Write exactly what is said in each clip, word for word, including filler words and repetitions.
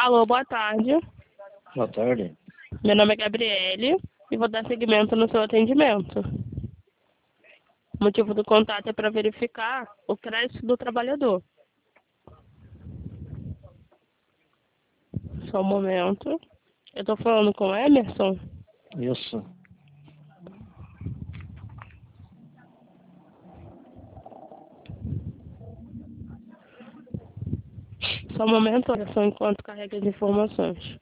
Alô, boa tarde. Boa tarde. Meu nome é Gabriele e vou dar seguimento no seu atendimento. O motivo do contato é para verificar o crédito do trabalhador. Só um momento. Eu estou falando com o Emerson. Isso. Só um momento, olha só, enquanto carrega as informações.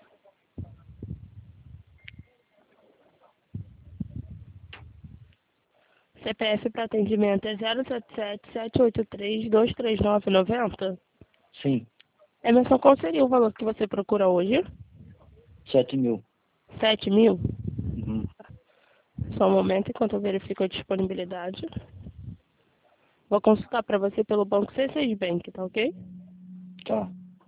C P F para atendimento é zero sete sete, sete oito três, dois três nove, nove zero. Sim. Emerson, qual seria o valor que você procura hoje? Sete mil. Sete mil? Uhum. Só um momento enquanto eu verifico a disponibilidade. Vou consultar para você pelo banco C seis Bank, tá ok? Tá.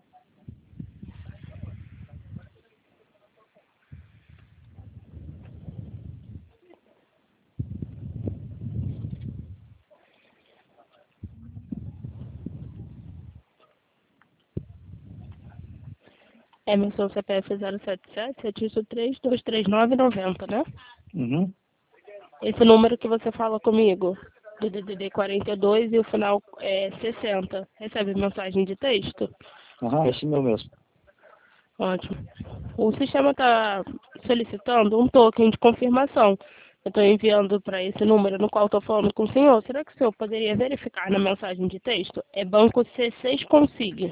Emerson, C P F zero sete sete, sete oito três, dois três nove, nove zero, né? Uhum. Esse número que você fala comigo, do D D D quarenta e dois e o final é sessenta, recebe mensagem de texto? Aham, esse meu mesmo. Ótimo. O sistema está solicitando um token de confirmação. Eu estou enviando para esse número no qual estou falando com o senhor. Será que o senhor poderia verificar na mensagem de texto? É banco C seis Consig.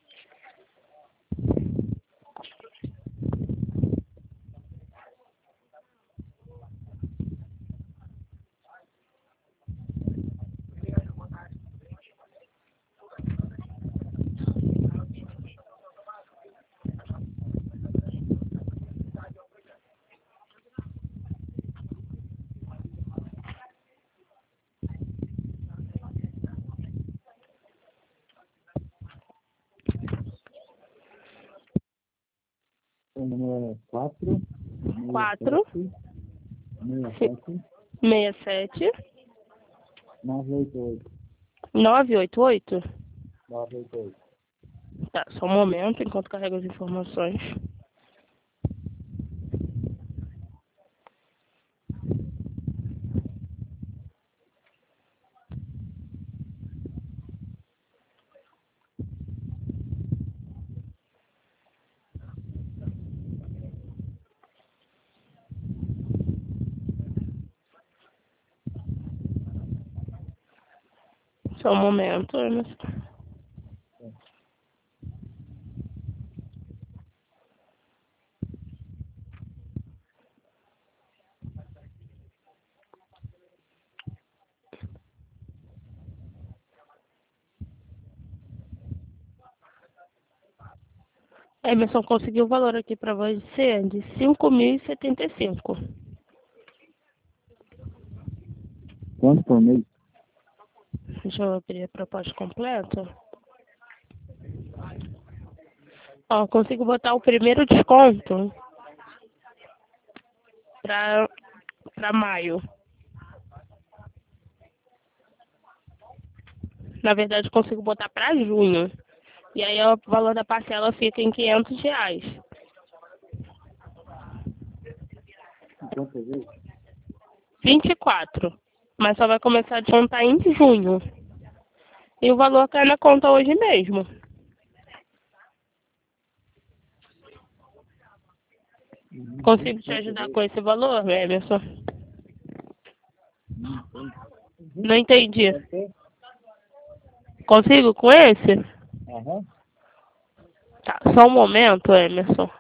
O número é quatro, quatro, seis sete, seis sete, nove oito oito. nove oito oito. nove oito oito. Tá, só um momento enquanto carrego as informações. Só um momento, Emerson. Emerson conseguiu o valor aqui para você de cinco mil e setenta e cinco. Quanto por mês? Deixa eu abrir a proposta completa. Ó, consigo botar o primeiro desconto para para maio. Na verdade, consigo botar para junho. E aí o valor da parcela fica em quinhentos reais. Quantas vezes? vinte e quatro. Mas só vai começar a descontar em junho. E o valor cai na conta hoje mesmo. Consigo te ajudar com esse valor, Emerson? Não entendi. Consigo com esse? Aham. Tá, só um momento, Emerson.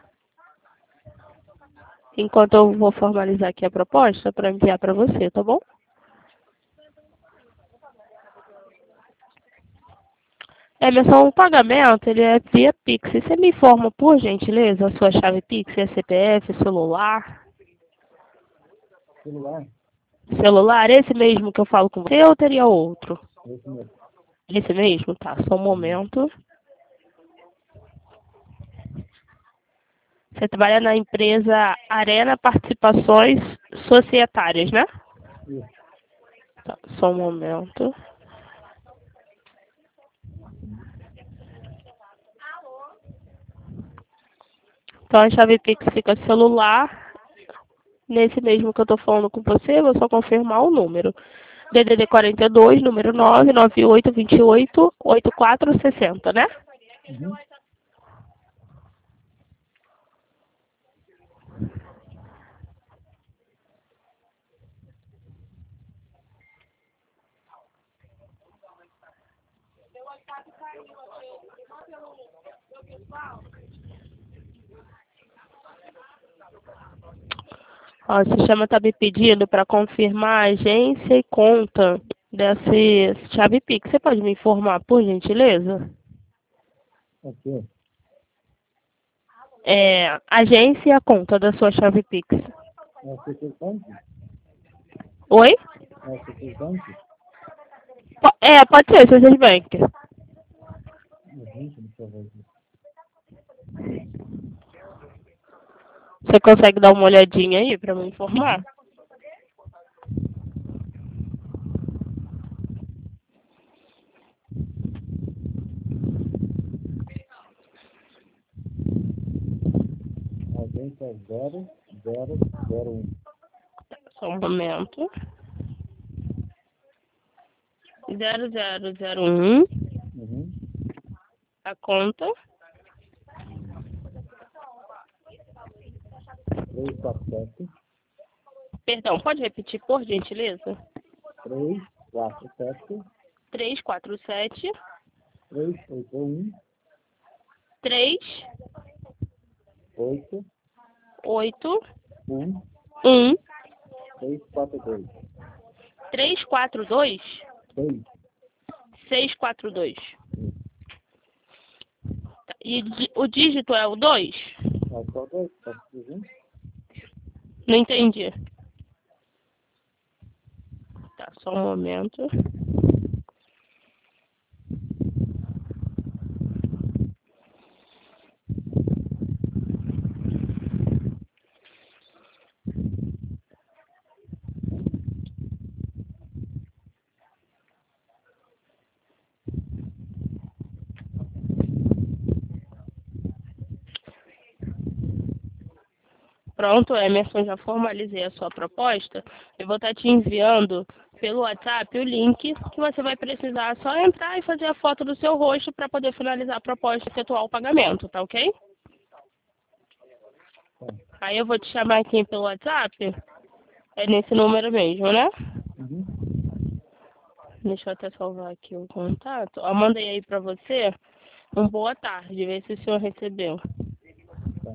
Enquanto eu vou formalizar aqui a proposta para enviar para você, tá bom? Emerson, o pagamento ele é via Pix. Você me informa, por gentileza, a sua chave Pix, é C P F, celular? Celular? Celular, esse mesmo que eu falo com você ou teria outro? Esse mesmo. Esse mesmo? Tá, só um momento. Você trabalha na empresa Arena Participações Societárias, né? Isso. Tá, só um momento. Então a chave Pix fica celular, nesse mesmo que eu tô falando com você, vou só confirmar o número. D D D quarenta e dois, número nove nove oito dois oito oito quatro seis zero, né? Uhum. Ó, o sistema está me pedindo para confirmar a agência e conta dessa chave Pix. Você pode me informar, por gentileza? Ok. É, agência e a conta da sua chave Pix. É o City Bank? Oi? É o City Bank? Po- É, pode ser, City Bank. Uhum, deixa eu ver aqui. Você consegue dar uma olhadinha aí para me informar? A agência é zero zero zero um. Só um momento. zero zero zero um, Uhum. a conta. três quatro sete. Perdão, pode repetir, por gentileza? três quatro sete. três quatro sete, três oito um. três oito oito um. um, três quatro dois. três quatro dois, seis. seis quatro dois. E di- o dígito é o dois? É só dois, tá tudo junto? Não entendi. Tá, só um momento. Pronto, Emerson, já formalizei a sua proposta. Eu vou estar te enviando pelo WhatsApp o link que você vai precisar só entrar e fazer a foto do seu rosto para poder finalizar a proposta e efetuar o pagamento, tá ok? Tá. Aí eu vou te chamar aqui pelo WhatsApp. É nesse número mesmo, né? Uhum. Deixa eu até salvar aqui o contato. Eu mandei aí pra você um boa tarde, ver se o senhor recebeu. Tá.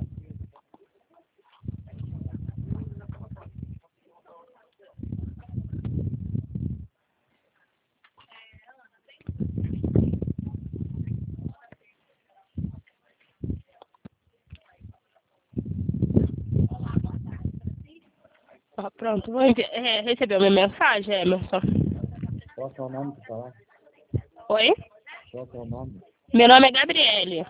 Ó, pronto, vou enviar. É, recebeu minha mensagem, Emerson? Qual que é o nome que tá lá? Oi? Qual que é o nome? Meu nome é Gabriele.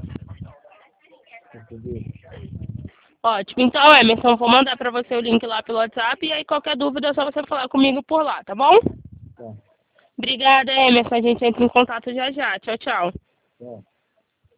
Recebi. Ótimo. Então, Emerson, vou mandar pra você o link lá pelo WhatsApp e aí qualquer dúvida é só você falar comigo por lá, tá bom? Tá. Obrigada, Emerson. A gente entra em contato já já. Tchau, tchau. Tá.